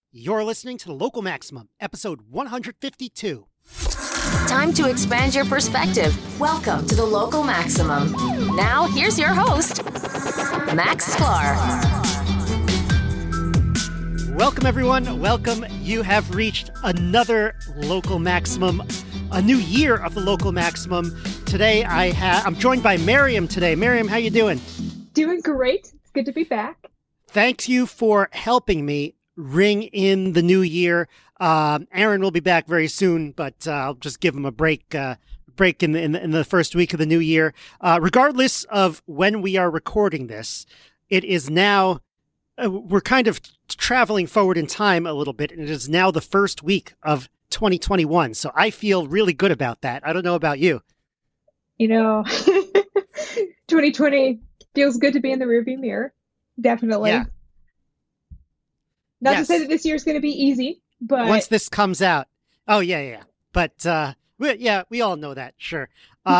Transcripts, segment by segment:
You're listening to The Local Maximum, episode 152. Time to expand your perspective. Welcome to The Local Maximum. Now, here's your host, Max Sklar. Welcome, everyone. Welcome. You have reached another Local Maximum, a new year of The Local Maximum. Today, I'm joined by Miriam today. Miriam, how you doing? Doing great. It's good to be back. Thanks you for helping me ring in the new year. Aaron will be back very soon, but I'll just give him a break in the first week of the new year. Regardless of when we are recording this, it is now, we're kind of traveling forward in time a little bit, and it is now the first week of 2021. So I feel really good about that. I don't know about you. 2020 feels good to be in the rearview mirror. Definitely. Yeah. Not to say that this year is going to be easy, but once this comes out. Oh, yeah. But, we all know that. Sure.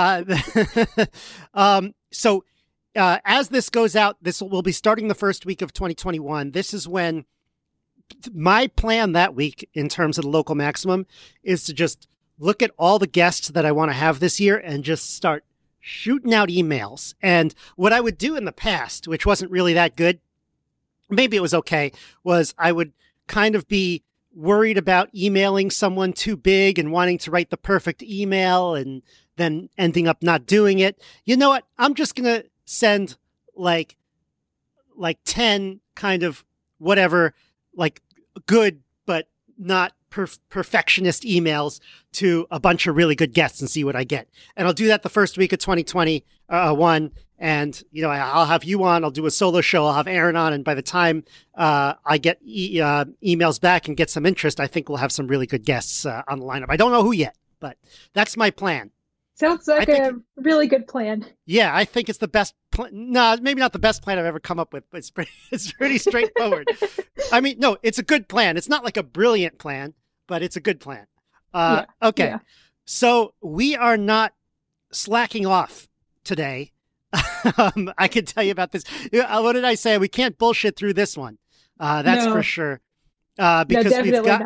So as this goes out, we'll be starting the first week of 2021. This is when my plan that week in terms of the Local Maximum is to just look at all the guests that I want to have this year and just start shooting out emails. And what I would do in the past, which wasn't really that good, maybe it was okay, was I would kind of be worried about emailing someone too big and wanting to write the perfect email and then ending up not doing it. You know what? I'm just going to send like 10 kind of whatever, like good, but not perfectionist emails to a bunch of really good guests and see what I get. And I'll do that the first week of 2021. And, I'll have you on, I'll do a solo show, I'll have Aaron on. And by the time I get emails back and get some interest, I think we'll have some really good guests on the lineup. I don't know who yet, but that's my plan. Sounds like a really good plan. Yeah, I think it's the best plan. No, maybe not the best plan I've ever come up with, but it's pretty straightforward. I mean, no, it's a good plan. It's not like a brilliant plan, but it's a good plan. Okay. Yeah. So we are not slacking off today. I can tell you about this. What did I say? We can't bullshit through this one. That's for sure. Because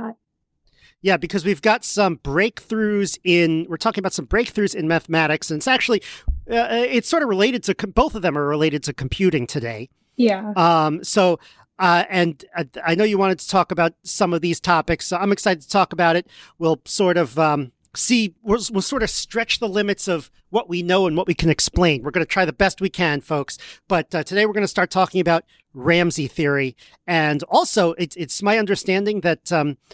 we've got some breakthroughs we're talking about some breakthroughs in mathematics. And it's actually, it's sort of related to, both of them are related to computing today. Yeah. And I know you wanted to talk about some of these topics, so I'm excited to talk about it. We'll sort of, we'll sort of stretch the limits of what we know and what we can explain. We're going to try the best we can, folks. But today we're going to start talking about Ramsey theory. And also, it's my understanding that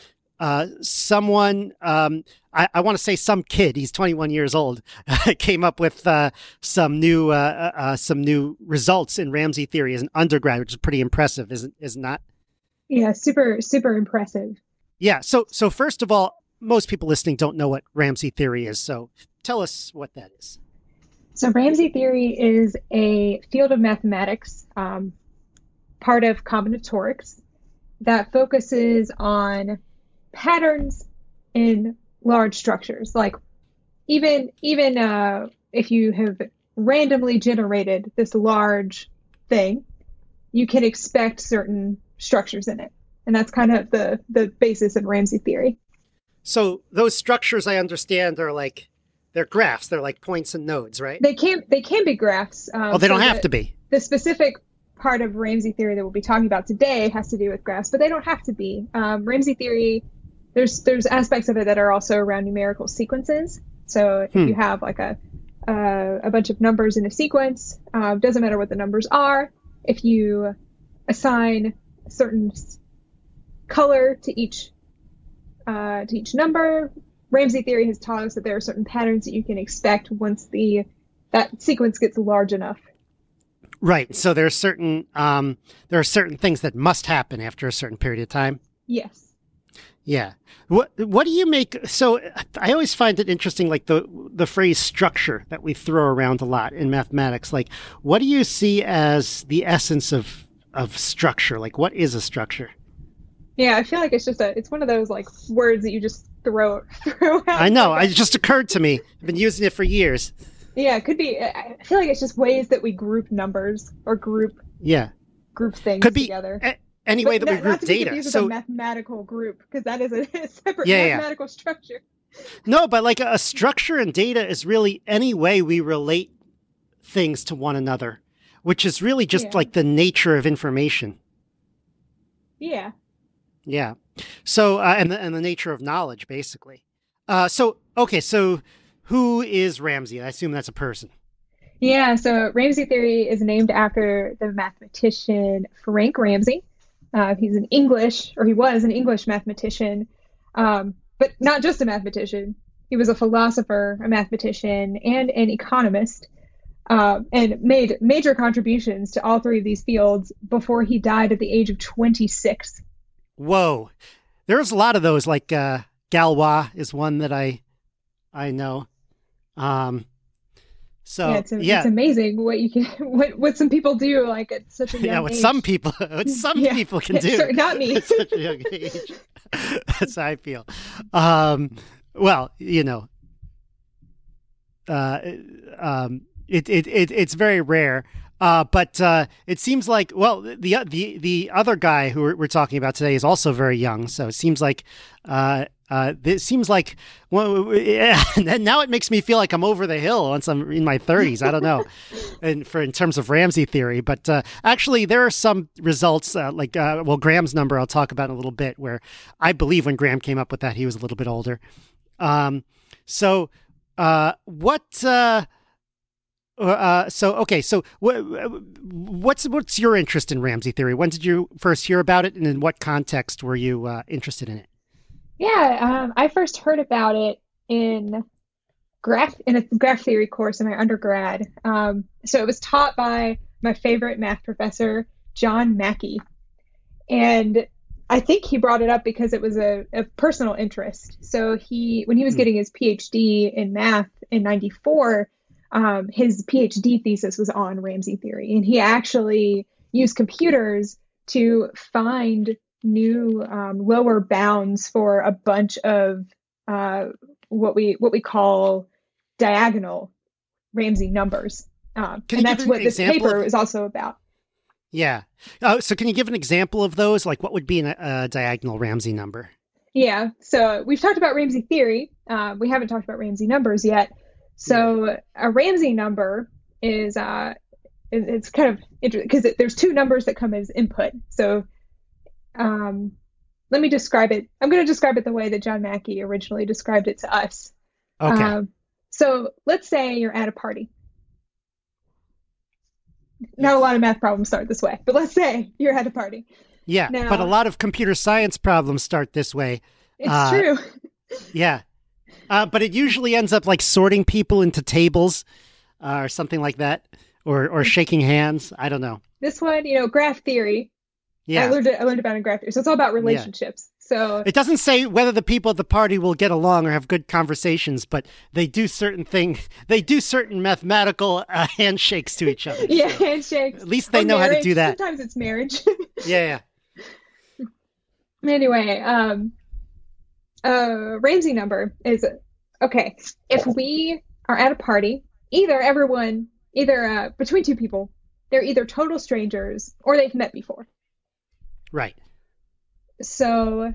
someone, I want to say some kid, he's 21 years old, came up with some new results in Ramsey theory as an undergrad, which is pretty impressive, isn't not? Yeah, super, super impressive. Yeah. So first of all, most people listening don't know what Ramsey theory is. So tell us what that is. So Ramsey theory is a field of mathematics, part of combinatorics, that focuses on patterns in large structures. Like even if you have randomly generated this large thing, you can expect certain structures in it. And that's kind of the basis of Ramsey theory. So those structures, I understand, they're graphs. They're like points and nodes, right? They can be graphs. They don't have to be. The specific part of Ramsey theory that we'll be talking about today has to do with graphs, but they don't have to be. Ramsey theory, there's aspects of it that are also around numerical sequences. So if you have like a bunch of numbers in a sequence, doesn't matter what the numbers are. If you assign a certain color to each number, Ramsey theory has taught us that there are certain patterns that you can expect once that sequence gets large enough. Right. So there are certain things that must happen after a certain period of time. Yes. Yeah. What do you make? So I always find it interesting, like the phrase structure that we throw around a lot in mathematics. Like, what do you see as the essence of structure? Like, what is a structure? Yeah, I feel like it's one of those like words that you just throw out. I know. It just occurred to me. I've been using it for years. Yeah, it could be. I feel like it's just ways that we group numbers or group things could be, together. any way that we not group to be data. confused with So a mathematical group, because that is a separate Yeah. mathematical structure. no, but like a structure in data is really any way we relate things to one another, which is really just Yeah. like the nature of information. Yeah. Yeah. So and the nature of knowledge, basically. So who is Ramsey? I assume that's a person. Yeah, so Ramsey theory is named after the mathematician Frank Ramsey. He was an English mathematician, but not just a mathematician. He was a philosopher, a mathematician, and an economist, and made major contributions to all three of these fields before he died at the age of 26. Whoa. There's a lot of those, like Galois is one that I know. It's amazing what you can what some people do like at such a young what age. some people people can do. Sure, not me. At such a young age. That's how I feel. Well, it's very rare. But it seems like, well, the other guy who we're talking about today is also very young. So it seems like well, now it makes me feel like I'm over the hill once I'm in my 30s. I don't know, in terms of Ramsey theory. But actually, there are some results Graham's number I'll talk about in a little bit, where I believe when Graham came up with that, he was a little bit older. So what's your interest in Ramsey theory? When did you first hear about it, and in what context were you interested in it? Yeah, I first heard about it in a graph theory course in my undergrad. So it was taught by my favorite math professor, John Mackey, and I think he brought it up because it was a personal interest. So when he was getting his PhD in math in '94. His PhD thesis was on Ramsey theory, and he actually used computers to find new lower bounds for a bunch of what we call diagonal Ramsey numbers, and that's what this paper is also about. Yeah. So can you give an example of those? Like, what would be a diagonal Ramsey number? Yeah. So we've talked about Ramsey theory. We haven't talked about Ramsey numbers yet. So a Ramsey number is it's kind of interesting because there's two numbers that come as input. So let me describe it. I'm going to describe it the way that John Mackey originally described it to us. Okay. So let's say you're at a party. Not a lot of math problems start this way, but let's say you're at a party. Yeah, now, but a lot of computer science problems start this way. It's true. Yeah. But it usually ends up like sorting people into tables or something like that, or shaking hands. I don't know. This one, graph theory. Yeah. I learned about it in graph theory. So it's all about relationships. Yeah. So it doesn't say whether the people at the party will get along or have good conversations, but they do certain mathematical handshakes to each other. Yeah, so handshakes. At least they know marriage. how to do that. Sometimes it's marriage. Yeah. Anyway, Ramsey number is, okay, if we are at a party, between two people, they're either total strangers or they've met before. Right. So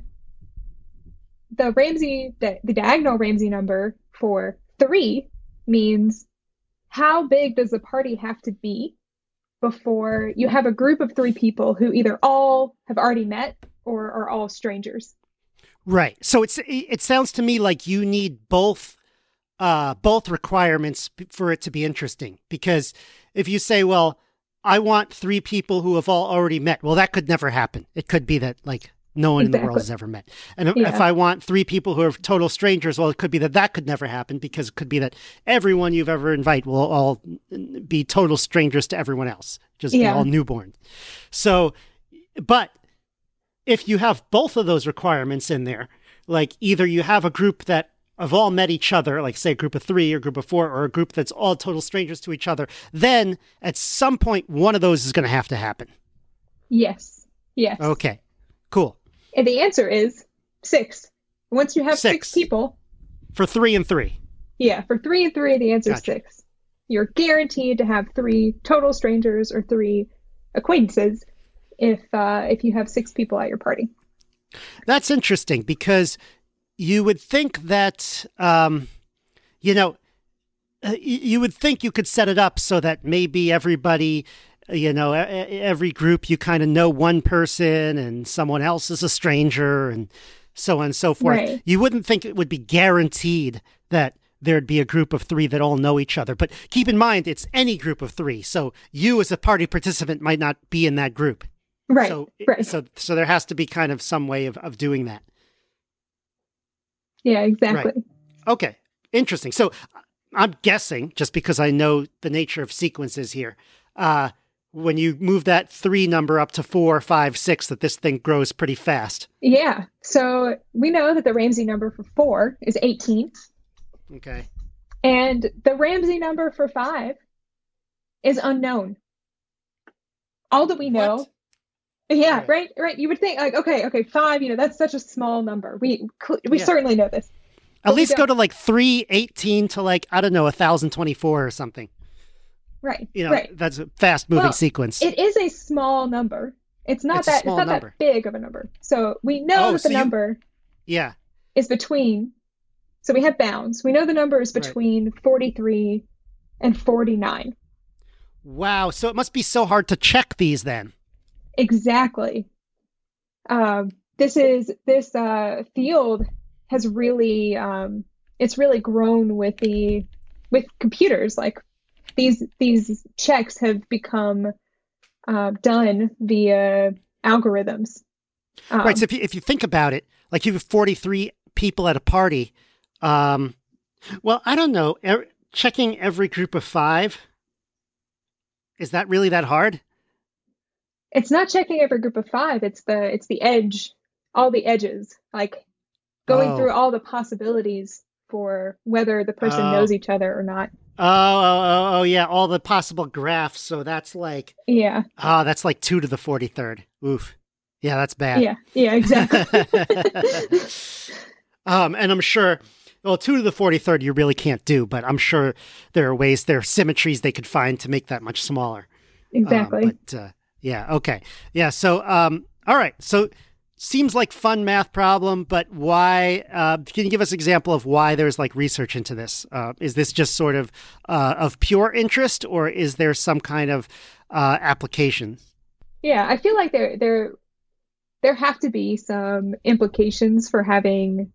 the diagonal Ramsey number for 3 means how big does the party have to be before you have a group of 3 people who either all have already met or are all strangers. Right. So it sounds to me like you need both requirements for it to be interesting. Because if you say, well, I want 3 people who have all already met, well, that could never happen. It could be that like no one in the world has ever met. And if I want 3 people who are total strangers, well, it could be that could never happen, because it could be that everyone you've ever invited will all be total strangers to everyone else, just be all newborn. So, but if you have both of those requirements in there, like either you have a group that have all met each other, like say a group of 3 or a group of 4, or a group that's all total strangers to each other, then at some point, one of those is going to have to happen. Yes. Okay, cool. And the answer is 6. Once you have 6 people. For 3 and 3. Yeah, for 3 and 3, the answer is 6. You're guaranteed to have 3 total strangers or 3 acquaintances if you have 6 people at your party. That's interesting because you would think that, you would think you could set it up so that maybe everybody, every group, you kind of know one person and someone else is a stranger and so on and so forth. Right. You wouldn't think it would be guaranteed that there'd be a group of 3 that all know each other. But keep in mind, it's any group of 3. So you as a party participant might not be in that group. Right. Right. So there has to be kind of some way of doing that. Yeah, exactly. Right. Okay. Interesting. So I'm guessing, just because I know the nature of sequences here, when you move that 3 number up to 4, 5, 6, that this thing grows pretty fast. Yeah. So we know that the Ramsey number for 4 is 18. Okay. And the Ramsey number for 5 is unknown. All that we know. What? Yeah, right. You would think like, okay, 5, that's such a small number. We certainly know this. At least go to like 318 to like, I don't know, 1024 or something. Right. Right. That's a fast moving sequence. It is a small number. It's not that big of a number. So we know that the number is between, so we have bounds. We know the number is between 43 and 49. Wow. So it must be so hard to check these then. Exactly. This field has really, it's really grown with computers. Like these checks have become done via algorithms. Right. So if you think about it, like you have 43 people at a party. Well, I don't know. Checking every group of 5. Is that really that hard? It's not checking every group of 5. It's the edge, all the edges, like going through all the possibilities for whether the person knows each other or not. Oh, yeah. All the possible graphs. So that's like, that's like 2 to the 43rd. Oof. Yeah, that's bad. Yeah, exactly. And I'm sure, 2 to the 43rd you really can't do, but I'm sure there are symmetries they could find to make that much smaller. Exactly. Yeah. Okay. Yeah. So, all right. So seems like fun math problem, but why, can you give us an example of why there's like research into this? Is this just sort of pure interest, or is there some kind of, application? Yeah, I feel like there have to be some implications for having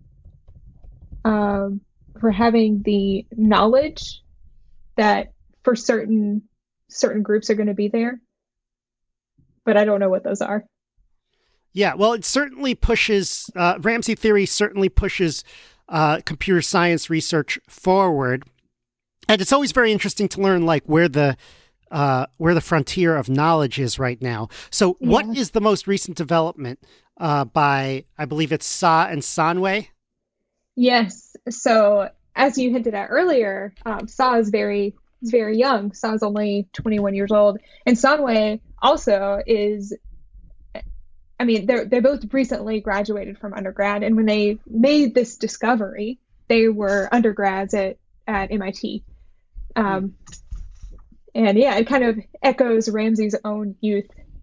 the knowledge that for certain groups are going to be there. But I don't know what those are. Yeah, well, it certainly pushes, Ramsey theory certainly pushes computer science research forward. And it's always very interesting to learn like where the frontier of knowledge is right now. So what is the most recent development by, I believe it's Sa and Sanway? Yes. So as you hinted at earlier, Sa is very young. Sa is only 21 years old. And Sanway also is, I mean, they both recently graduated from undergrad. And when they made this discovery, they were undergrads at MIT. And yeah, it kind of echoes Ramsey's own youth.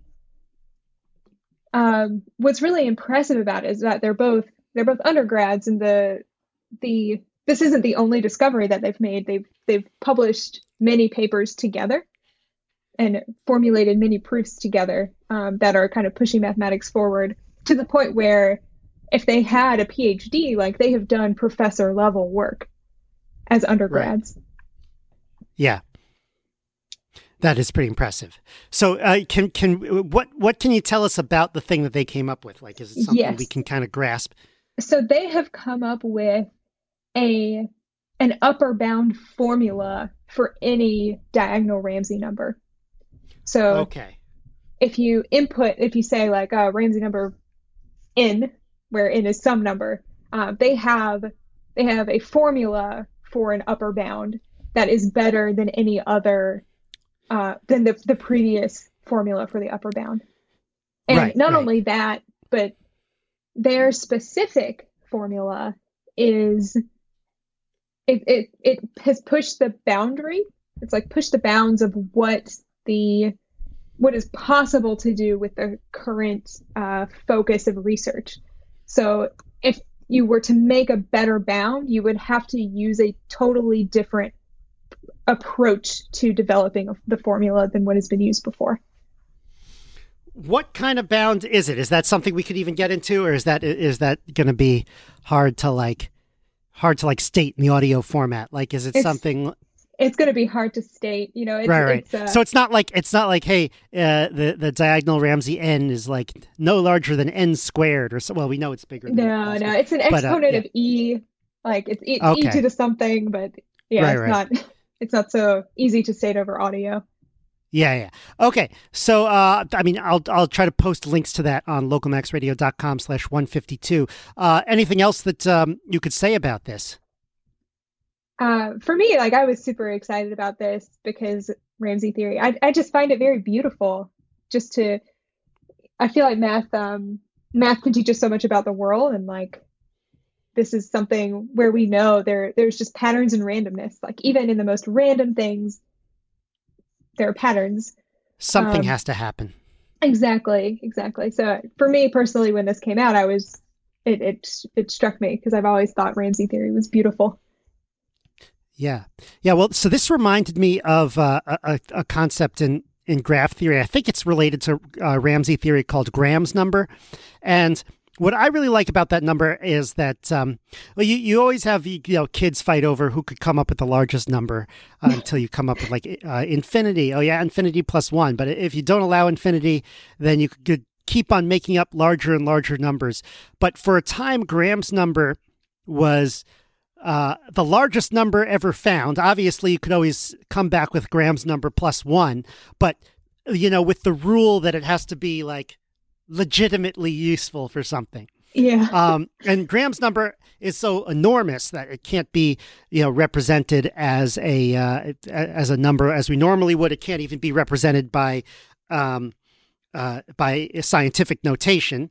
What's really impressive about it is that they're both undergrads, and this isn't the only discovery that they've made. They've published many papers together and formulated many proofs together that are kind of pushing mathematics forward to the point where if they had a PhD, like they have done professor level work as undergrads. Right. Yeah. That is pretty impressive. So what can you tell us about the thing that they came up with? Like, is it something we can kind of grasp? So they have come up with an upper bound formula for any diagonal Ramsey number. So if you say like Ramsey number n, where n is some number, they have a formula for an upper bound that is better than any other than the previous formula for the upper bound. And not only that, but their specific formula is it has pushed the boundary. It's like pushed the bounds of what the what is possible to do with the current focus of research. So if you were to make a better bound, you would have to use a totally different approach to developing the formula than what has been used before. What kind of bound is it? Is that something we could even get into, or is that going to be hard to state in the audio format? Like, is it something? It's going to be hard to state, right. So it's not like, hey, the diagonal Ramsey n is like no larger than n squared, or so. Well, we know it's bigger. No, it's an exponent of e, like it's e to the something, but it's not so easy to state over audio. Yeah. Okay. So, I'll try to post links to that on localmaxradio.com/152. Anything else that you could say about this? For me, I was super excited about this because Ramsey theory, I just find it very beautiful. I feel like math can teach us so much about the world, and this is something where we know there's just patterns and randomness. Like even in the most random things, there are patterns. Something has to happen. Exactly. So for me personally, when this came out, it struck me because I've always thought Ramsey theory was beautiful. Yeah. Well, so this reminded me of a concept in graph theory. I think it's related to Ramsey theory called Graham's number. And what I really like about that number is that, you always have, kids fight over who could come up with the largest number until you come up with infinity. Oh yeah, infinity plus 1. But if you don't allow infinity, then you could keep on making up larger and larger numbers. But for a time, Graham's number was the largest number ever found. Obviously, you could always come back with Graham's number plus 1, but with the rule that it has to be legitimately useful for something. Yeah. And Graham's number is so enormous that it can't be represented as a number as we normally would. It can't even be represented by a scientific notation.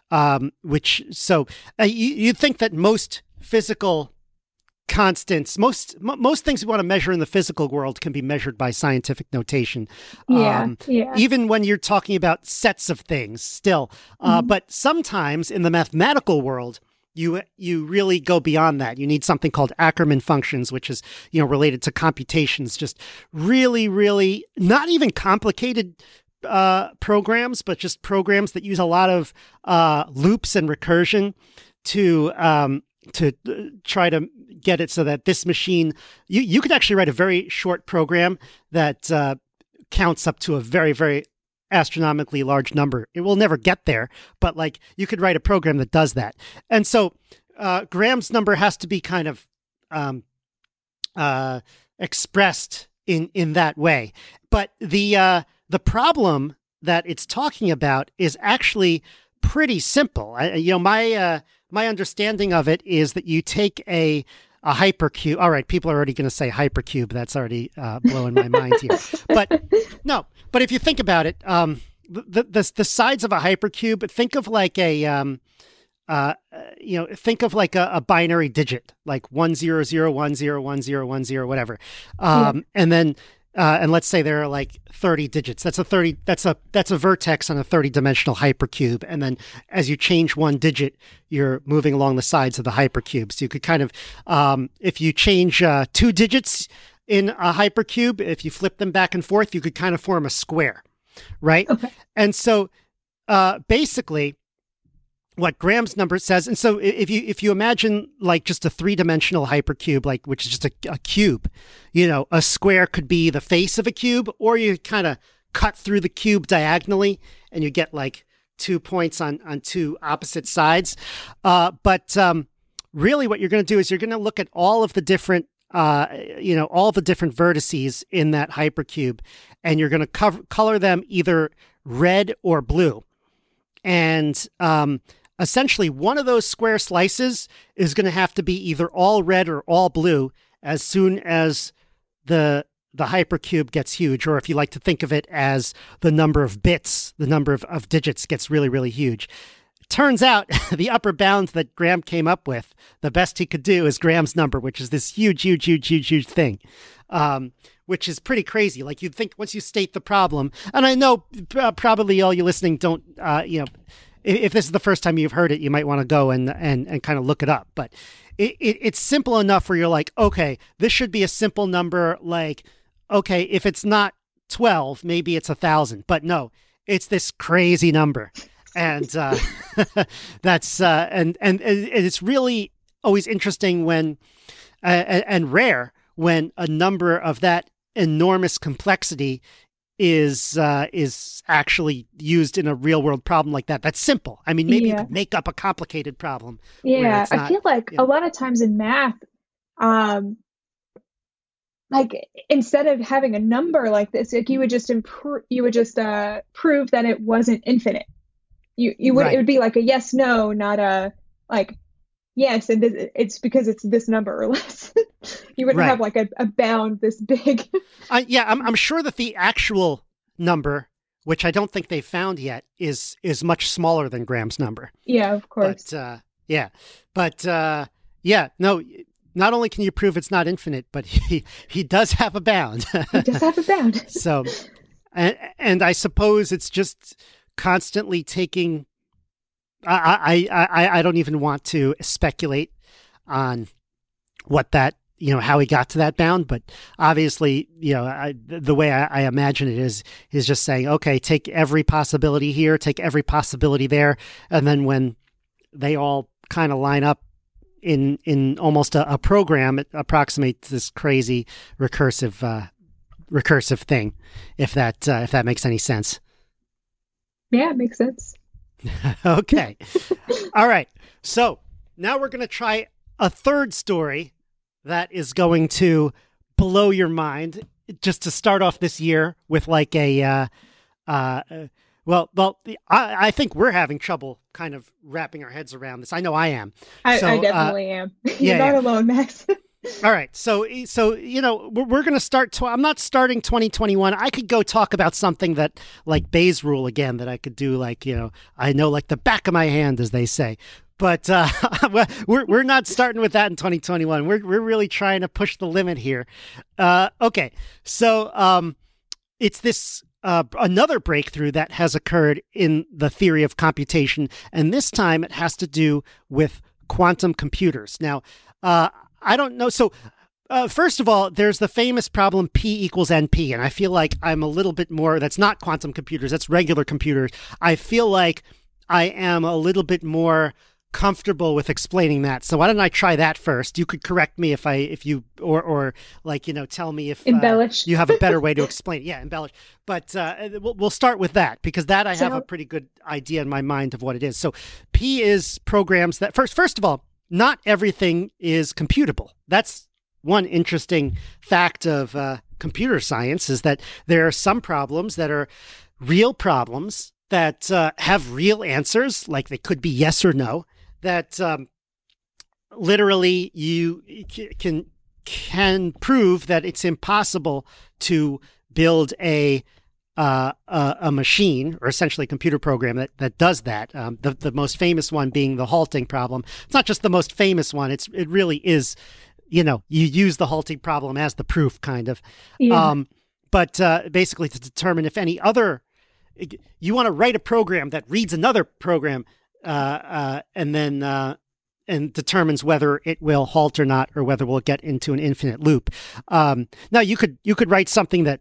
You'd think that most physical constants, most things we want to measure in the physical world can be measured by scientific notation. Even when you're talking about sets of things still. But sometimes in the mathematical world, you really go beyond that. You need something called Ackermann functions, which is, related to computations, just really, really not even complicated programs, but just programs that use a lot of loops and recursion to try to get it so that this machine, you could actually write a very short program that counts up to a very, very astronomically large number. It will never get there, but you could write a program that does that. And so Graham's number has to be kind of expressed in that way. But the problem that it's talking about is actually pretty simple. My understanding of it is that you take a hypercube. All right, people are already going to say hypercube. That's already blowing my mind here. But if you think about it, the sides of a hypercube, think of a binary digit, like 100101010, whatever. And then and let's say there are 30 digits. That's a vertex on a 30-dimensional hypercube. And then as you change one digit, you're moving along the sides of the hypercube. So you could kind of, if you change 2 digits in a hypercube, if you flip them back and forth, you could kind of form a square, right? Okay. And so basically what Graham's number says, and so if you imagine just a 3-dimensional hypercube, which is just a cube, a square could be the face of a cube, or you kind of cut through the cube diagonally and you get 2 points on 2 opposite sides. But really what you're going to do is you're going to look at all of the different all the different vertices in that hypercube, and you're going to color them either red or blue. And essentially, one of those square slices is going to have to be either all red or all blue as soon as the hypercube gets huge, or if you like to think of it as the number of bits, the number of digits gets really, really huge. Turns out the upper bound that Graham came up with, the best he could do is Graham's number, which is this huge, huge, huge, huge, huge thing, which is pretty crazy. Like you'd think once you state the problem, and I know probably all you listening don't, if this is the first time you've heard it, you might want to go and kind of look it up. But it's simple enough where you're like, okay, this should be a simple number. Like, okay, if it's not 12, maybe it's 1,000. But no, it's this crazy number. And that's and it's really always interesting when and rare when a number of that enormous complexity is actually used in a real world problem like that. That's simple. I mean, maybe you could make up a complicated problem. Yeah, I feel like a lot of times in math, like instead of having a number like this, like you would just prove that it wasn't infinite. You would It would be like a yes no, not a like yes, and it's because it's this number or less. You wouldn't have like a bound this big. I'm sure that the actual number, which I don't think they've found yet, is much smaller than Graham's number. Yeah, of course. No. Not only can you prove it's not infinite, but he does have a bound. He does have a bound. So, and I suppose it's just constantly taking. I don't even want to speculate on what that, how he got to that bound, but obviously, the way I imagine it is just saying, okay, take every possibility here, take every possibility there, and then when they all kind of line up in almost a program, it approximates this crazy recursive thing, if that makes any sense. Yeah, it makes sense. Okay. All right. So now we're going to try a third story that is going to blow your mind, just to start off this year with like I think we're having trouble kind of wrapping our heads around this. I know I am. I definitely am. You're not alone, Max. All right. So we're going to start. I'm not starting 2021. I could go talk about something that like Bayes' rule again, that I could do like, I know like the back of my hand, as they say. But we're not starting with that in 2021. We're really trying to push the limit here. Okay. So it's this another breakthrough that has occurred in the theory of computation. And this time it has to do with quantum computers. Now, I don't know. So first of all, there's the famous problem P equals NP. And I feel like I'm a little bit more, that's not quantum computers, that's regular computers. I feel like I am a little bit more comfortable with explaining that. So why don't I try that first? You could correct me if you tell me if embellish. You have a better way to explain it. Yeah, embellish. But we'll start with that, because that I have a pretty good idea in my mind of what it is. So P is programs that first of all, not everything is computable. That's one interesting fact of computer science, is that there are some problems that are real problems that have real answers, like they could be yes or no, that literally you can prove that it's impossible to build a machine, or essentially a computer program that does that. The most famous one being the halting problem. It's not just the most famous one. It really is, you use the halting problem as the proof, kind of. Yeah. But basically to determine if any other, you want to write a program that reads another program and then determines whether it will halt or not, or whether we'll get into an infinite loop. Now you could write something that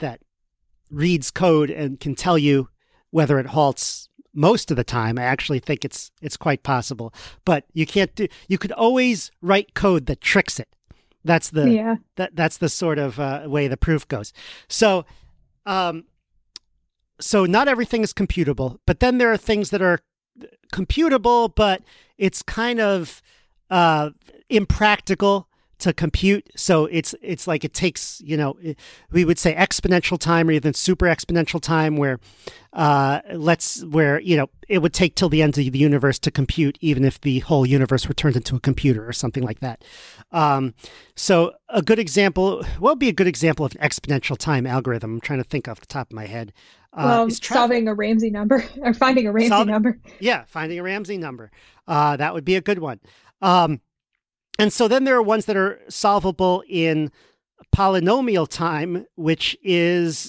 reads code and can tell you whether it halts most of the time. I actually think it's quite possible, but you could always write code that tricks it. That's that's the sort of way the proof goes. So not everything is computable, but then there are things that are computable, but it's kind of impractical to compute. So it's like it takes, we would say exponential time, or even super exponential time, where it would take till the end of the universe to compute, even if the whole universe were turned into a computer or something like that. So a good example, what would be a good example of an exponential time algorithm? I'm trying to think off the top of my head. Solving a Ramsey number, or finding a Ramsey number. Yeah, finding a Ramsey number. That would be a good one. And so then there are ones that are solvable in polynomial time, which is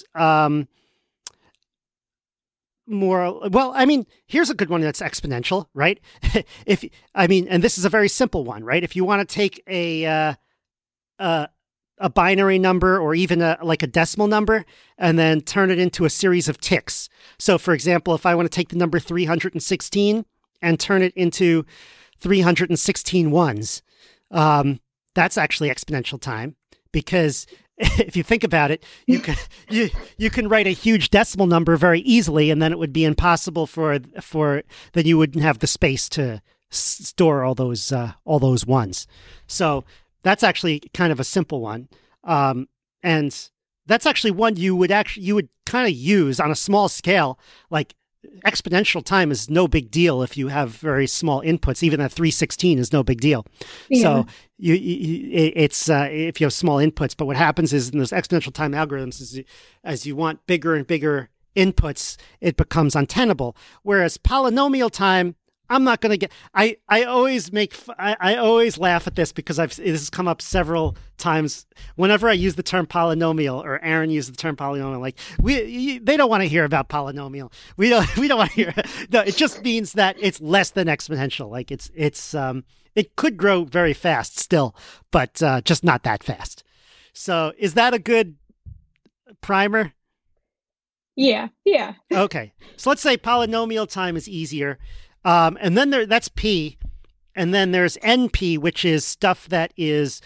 more, well, I mean, here's a good one that's exponential, right? And this is a very simple one, right? If you want to take a binary number or even like a decimal number and then turn it into a series of ticks. So for example, if I want to take the number 316 and turn it into 316 ones, that's actually exponential time, because if you think about it, you can write a huge decimal number very easily, and then it would be impossible for then you wouldn't have the space to store all those ones. So that's actually kind of a simple one, and that's actually one you would kind of use on a small scale. Like exponential time is no big deal if you have very small inputs. Even that 316 is no big deal. Yeah. So it's if you have small inputs. But what happens is in those exponential time algorithms is as you want bigger and bigger inputs, it becomes untenable. Whereas polynomial time, I'm not going to get. I always laugh at this because this has come up several times. Whenever I use the term polynomial, or Aaron uses the term polynomial, like they don't want to hear about polynomial. We don't want to hear. No, it just means that it's less than exponential. Like it could grow very fast still, but just not that fast. So is that a good primer? Yeah. Okay, so let's say polynomial time is easier. And then that's P, and then there's NP, which is stuff that is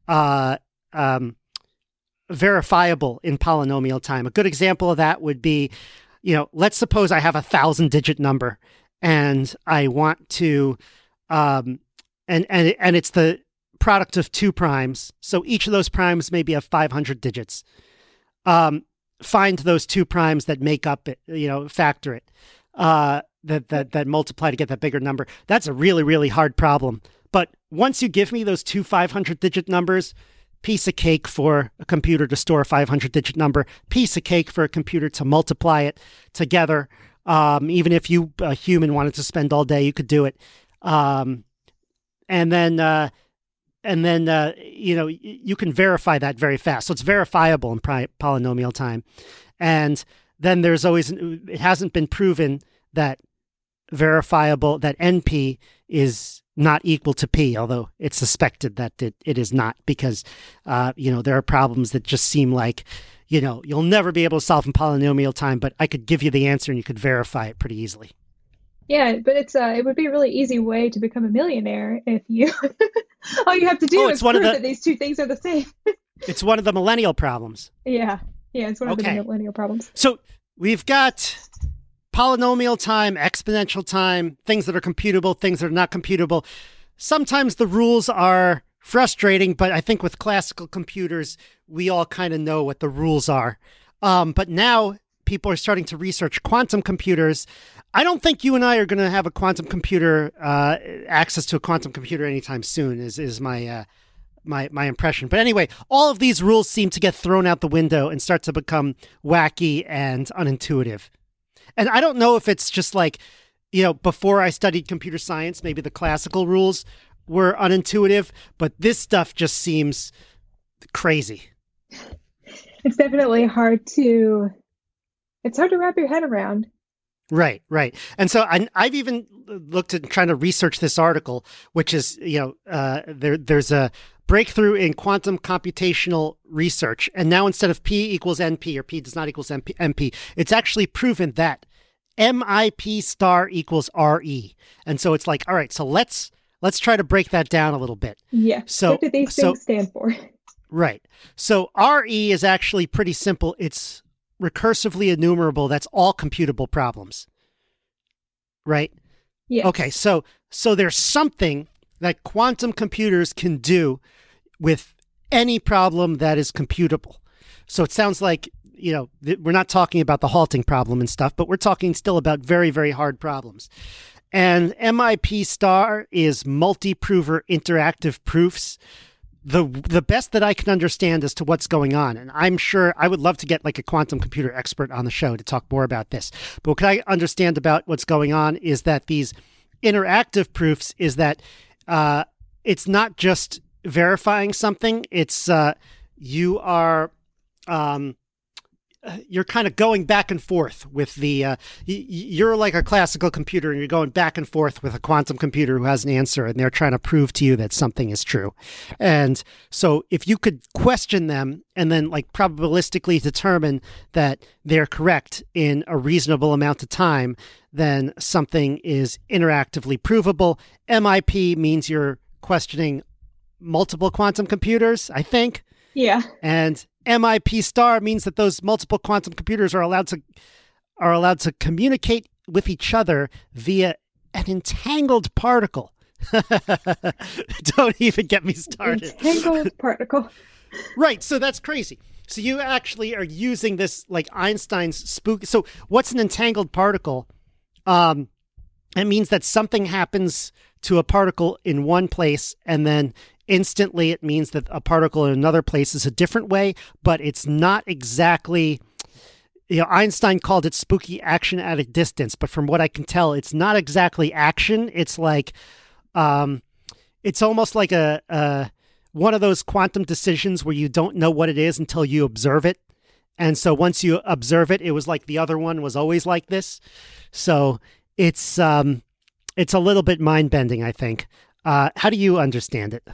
verifiable in polynomial time. A good example of that would be, let's suppose I have a 1,000-digit number, and I want to, and it's the product of two primes. So each of those primes maybe have 500 digits. Find those two primes that make up it, factor it. That multiply to get that bigger number. That's a really, really hard problem. But once you give me those two 500-digit numbers, piece of cake for a computer to store a 500-digit number, piece of cake for a computer to multiply it together. Even if you, a human, wanted to spend all day, you could do it. And then you can verify that very fast. So it's verifiable in polynomial time. And then there's always, it hasn't been proven that verifiable, that NP is not equal to P, although it's suspected that it is not, because, there are problems that just seem like, you'll never be able to solve in polynomial time, but I could give you the answer and you could verify it pretty easily. Yeah, but it would be a really easy way to become a millionaire if you, all you have to do is prove that these two things are the same. It's one of the millennial problems. Yeah, it's one of the millennial problems. So we've got polynomial time, exponential time, things that are computable, things that are not computable. Sometimes the rules are frustrating, but I think with classical computers, we all kind of know what the rules are. But now people are starting to research quantum computers. I don't think you and I are going to have a quantum computer, access to a quantum computer anytime soon, is my impression. But anyway, all of these rules seem to get thrown out the window and start to become wacky and unintuitive. And I don't know if it's just like, before I studied computer science, maybe the classical rules were unintuitive, but this stuff just seems crazy. It's definitely hard to wrap your head around. Right. And so I've even looked at trying to research this article, which is, there's a breakthrough in quantum computational research. And now instead of P equals NP or P does not equals MP, it's actually proven that MIP star equals RE. And so it's like, all right, so let's try to break that down a little bit. Yeah. So what do these things stand for? Right. So RE is actually pretty simple. It's recursively enumerable. That's all computable problems. Right? Yeah. Okay, so there's something that quantum computers can do with any problem that is computable. So it sounds like, we're not talking about the halting problem and stuff, but we're talking still about very, very hard problems. And MIP star is multi-prover interactive proofs. The best that I can understand as to what's going on, and I'm sure I would love to get like a quantum computer expert on the show to talk more about this, but what I understand about what's going on is that these interactive proofs is that it's not just verifying something, it's you are you're kind of going back and forth with the you're like a classical computer and you're going back and forth with a quantum computer who has an answer, and they're trying to prove to you that something is true. And so if you could question them and then like probabilistically determine that they're correct in a reasonable amount of time, then something is interactively provable. MIP means you're questioning multiple quantum computers, I think. Yeah. And MIP star means that those multiple quantum computers are allowed to communicate with each other via an entangled particle. Don't even get me started. Entangled particle. Right. So that's crazy. So you actually are using this like Einstein's spook. So what's an entangled particle? It means that something happens to a particle in one place, and then instantly it means that a particle in another place is a different way, but it's not exactly, Einstein called it spooky action at a distance, but from what I can tell, it's not exactly action. It's like, it's almost like a one of those quantum decisions where you don't know what it is until you observe it. And so once you observe it, it was like the other one was always like this. So it's a little bit mind-bending, I think. How do you understand it?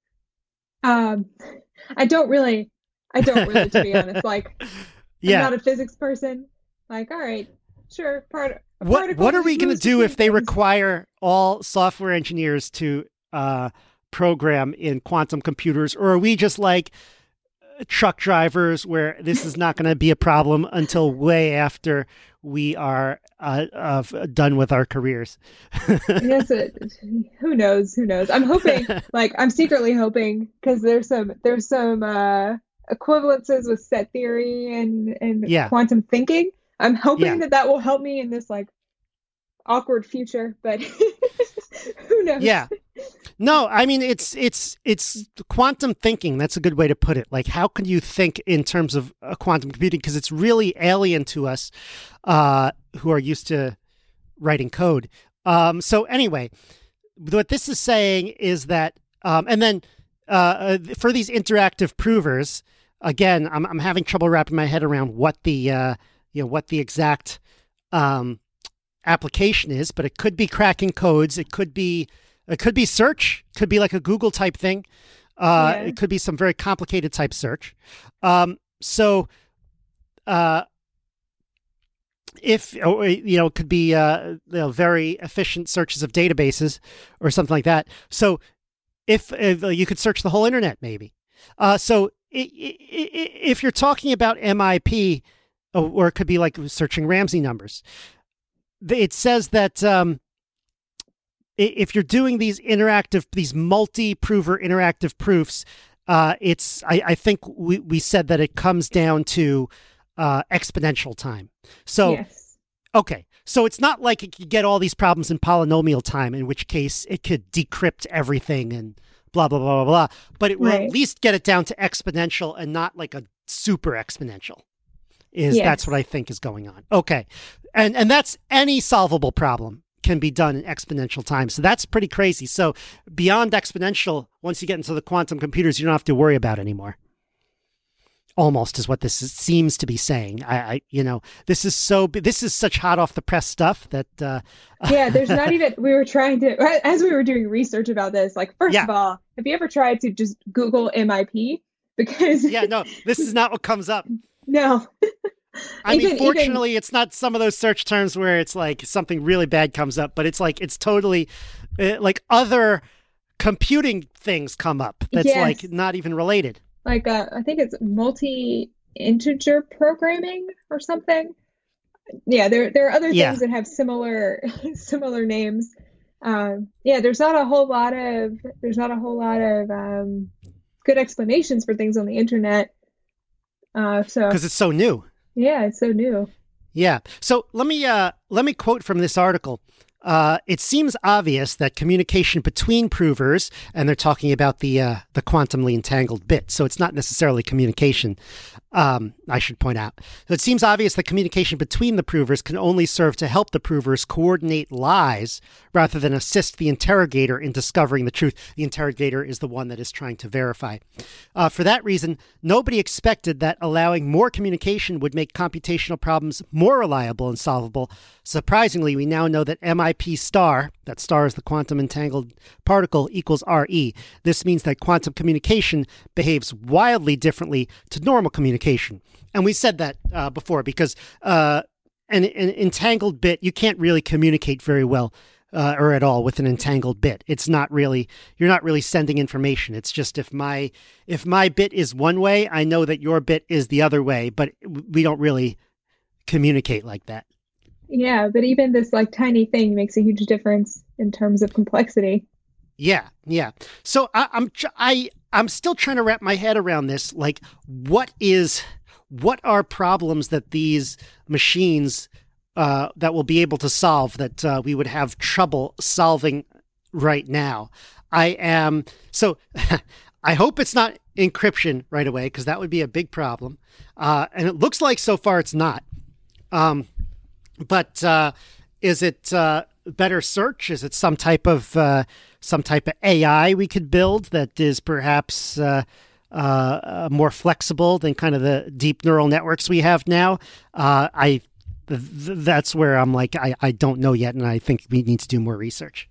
I don't really, to be honest. Like, yeah. I'm not a physics person. Like, all right, sure. What are we going to do if they require all software engineers to program in quantum computers? Or are we just like truck drivers where this is not going to be a problem until way after we are done with our careers? Yes, who knows? I'm hoping, like, I'm secretly hoping, because there's some equivalences with set theory and quantum thinking. I'm hoping that will help me in this like awkward future, but who knows? Yeah. No, I mean, it's quantum thinking. That's a good way to put it. Like, how can you think in terms of quantum computing? Because it's really alien to us who are used to writing code. So anyway, what this is saying is that, and then for these interactive provers, again, I'm having trouble wrapping my head around what the exact application is, but it could be cracking codes. It could be search. It could be like a Google type thing. It could be some very complicated type search. If it could be very efficient searches of databases or something like that. So if you could search the whole internet, maybe. So if you're talking about MIP, or it could be like searching Ramsey numbers, it says that if you're doing these multi-prover interactive proofs, I think we said that it comes down to exponential time. So, yes. Okay. So it's not like it could get all these problems in polynomial time, in which case it could decrypt everything and blah, blah, blah, blah, blah. But it will at least get it down to exponential and not like a super exponential. That's what I think is going on. Okay. And that's any solvable problem can be done in exponential time. So that's pretty crazy. So beyond exponential, once you get into the quantum computers, you don't have to worry about it anymore. Almost is what this seems to be saying. This is such hot off the press stuff that. There's not even. We were trying to, as we were doing research about this. Like, first of all, have you ever tried to just Google MIP? Because no, this is not what comes up. No. I mean, fortunately, it's not some of those search terms where it's like something really bad comes up, but it's like it's totally like other computing things come up that's like not even related. Like I think it's multi-integer programming or something. Yeah, there are other things that have similar names. There's not a whole lot of good explanations for things on the internet. Because it's so new. Yeah, it's so new. Yeah. So let me quote from this article. It seems obvious that communication between provers, and they're talking about the quantumly entangled bit, so it's not necessarily communication, I should point out. So it seems obvious that communication between the provers can only serve to help the provers coordinate lies rather than assist the interrogator in discovering the truth. The interrogator is the one that is trying to verify. For that reason, nobody expected that allowing more communication would make computational problems more reliable and solvable. Surprisingly, we now know that MIP star, that star is the quantum entangled particle, equals RE. This means that quantum communication behaves wildly differently to normal communication. And we said that before because an entangled bit, you can't really communicate very well or at all with an entangled bit. It's not really, you're not really sending information. It's just if my bit is one way, I know that your bit is the other way, but we don't really communicate like that. Yeah, but even this like tiny thing makes a huge difference in terms of complexity. Yeah. So I'm still trying to wrap my head around this. Like, what are problems that these machines that will be able to solve that we would have trouble solving right now? I hope it's not encryption right away, because that would be a big problem. And it looks like so far it's not. But is it better search? Is it some type of AI we could build that is perhaps more flexible than kind of the deep neural networks we have now? That's where I'm like, I don't know yet, and I think we need to do more research.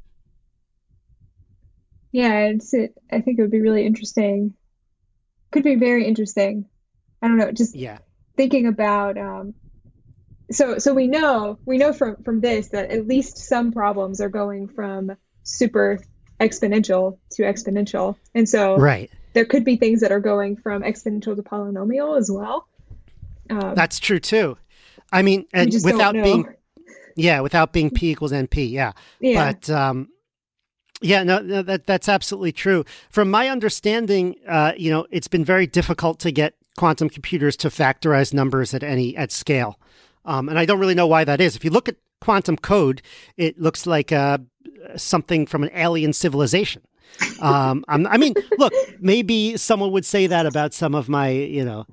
Yeah, I think it would be really interesting. Could be very interesting. I don't know, just thinking about so we know from this that at least some problems are going from super exponential to exponential. And so there could be things that are going from exponential to polynomial as well. That's true too. I mean, and without being P equals NP. Yeah. But no, that's absolutely true. From my understanding, it's been very difficult to get quantum computers to factorize numbers at scale. And I don't really know why that is. If you look at quantum code, it looks like something from an alien civilization. I mean, look, maybe someone would say that about some of my,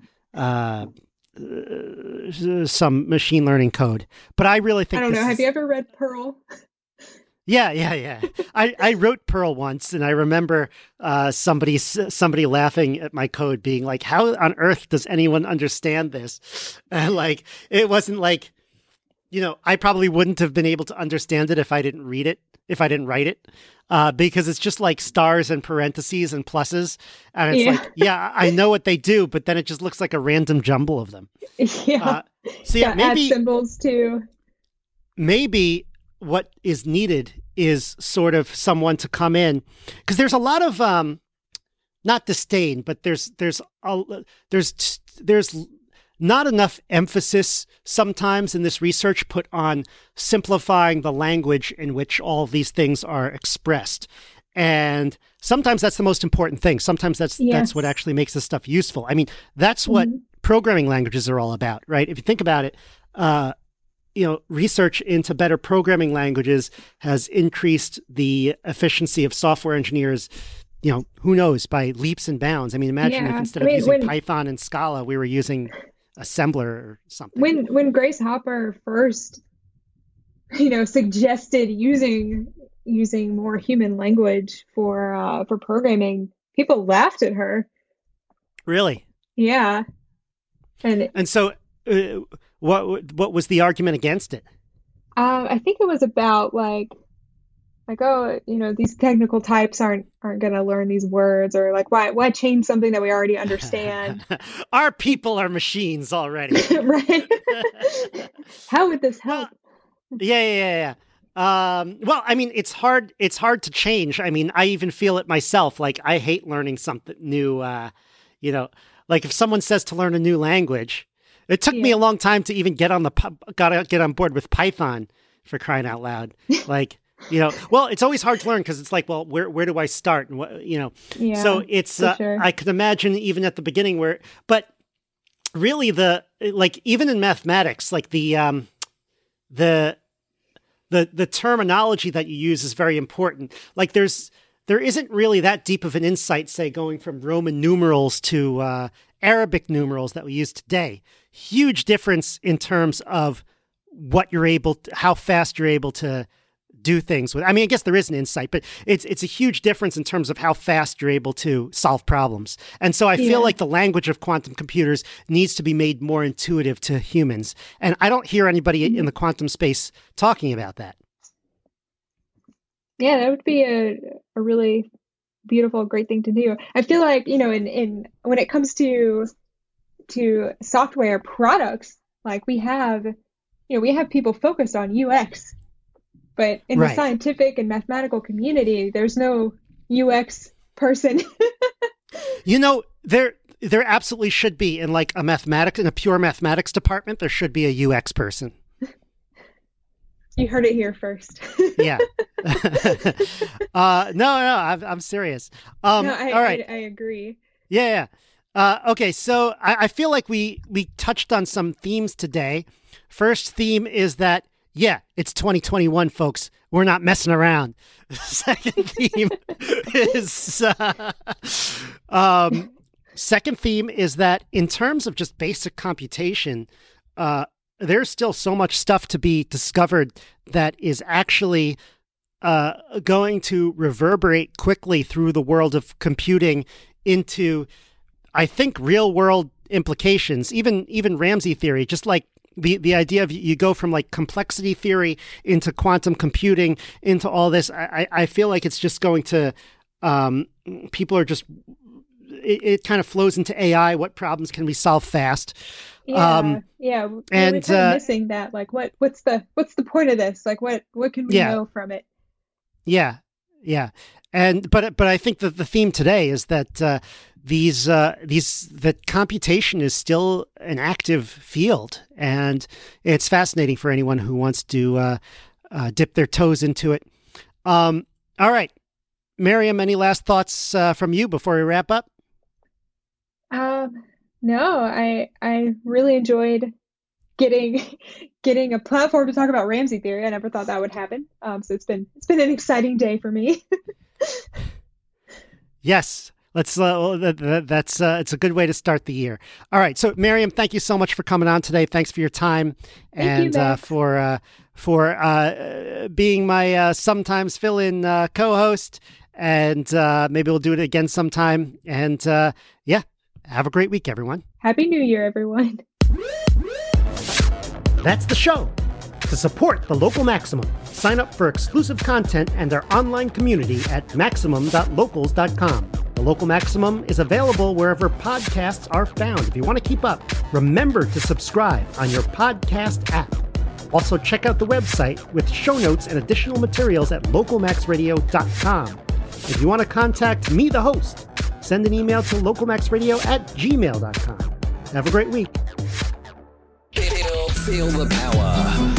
some machine learning code. But I really think I don't know. Have you ever read Perl? Yeah. I wrote Perl once, and I remember somebody laughing at my code, being like, "How on earth does anyone understand this?" And like, it wasn't like, I probably wouldn't have been able to understand it if I didn't read it, if I didn't write it, because it's just like stars and parentheses and pluses, and it's like, I know what they do, but then it just looks like a random jumble of them. Maybe add symbols too. Maybe what is needed is sort of someone to come in, because there's a lot of not disdain, but there's not enough emphasis sometimes in this research put on simplifying the language in which all of these things are expressed. And sometimes that's the most important thing. Sometimes that's what actually makes this stuff useful. I mean, that's what programming languages are all about, right? If you think about it, research into better programming languages has increased the efficiency of software engineers, who knows, by leaps and bounds. I mean, imagine if instead of using Python and Scala, we were using assembler or something. When Grace Hopper first, suggested using more human language for programming, people laughed at her. Really? Yeah. And so, what was the argument against it? I think it was about like, these technical types aren't going to learn these words, or like, why change something that we already understand? Our people are machines already. Right. How would this help? Yeah. Well, I mean, it's hard to change. I mean, I even feel it myself. Like, I hate learning something new. Like if someone says to learn a new language, it took me a long time to even get on board with Python, for crying out loud. Like, well, it's always hard to learn because it's like, well, where do I start? And what, so it's, sure. I could imagine even at the beginning but really even in mathematics, like the terminology that you use is very important. Like there isn't really that deep of an insight, say, going from Roman numerals to Arabic numerals that we use today. Huge difference in terms of what you're able to, how fast you're able to do things with. I mean, I guess there is an insight, but it's a huge difference in terms of how fast you're able to solve problems. And so I feel like the language of quantum computers needs to be made more intuitive to humans. And I don't hear anybody in the quantum space talking about that. Yeah, that would be a really beautiful, great thing to do. I feel like, in when it comes to software products, like we have people focused on UX. But in the scientific and mathematical community, there's no UX person. There absolutely should be in like in a pure mathematics department, there should be a UX person. You heard it here first. Yeah. No, I'm serious. All right. I agree. Yeah. Okay, so I feel like we touched on some themes today. First theme is that, yeah, it's 2021, folks. We're not messing around. Second theme is that in terms of just basic computation, there's still so much stuff to be discovered that is actually going to reverberate quickly through the world of computing into, I think, real world implications, even Ramsey theory, just like the idea of you go from like complexity theory into quantum computing into all this. I feel like it's just going to, people are just, it kind of flows into AI. What problems can we solve fast? And we're kind of missing that. Like, what's the point of this? Like, what can we know from it? Yeah. And but I think that the theme today is that that computation is still an active field, and it's fascinating for anyone who wants to dip their toes into it. All right, Miriam, any last thoughts from you before we wrap up? No, I really enjoyed getting a platform to talk about Ramsey theory. I never thought that would happen. So it's been an exciting day for me. Yes. It's a good way to start the year. All right. So Miriam, thank you so much for coming on today. Thanks for your time and for being my sometimes fill-in co-host. And maybe we'll do it again sometime. And have a great week, everyone. Happy New Year, everyone. That's the show. To support the Local Maximum, sign up for exclusive content and our online community at maximum.locals.com. The Local Maximum is available wherever podcasts are found. If you want to keep up, remember to subscribe on your podcast app. Also, check out the website with show notes and additional materials at localmaxradio.com. If you want to contact me, the host, send an email to localmaxradio@gmail.com. Have a great week. Feel the power.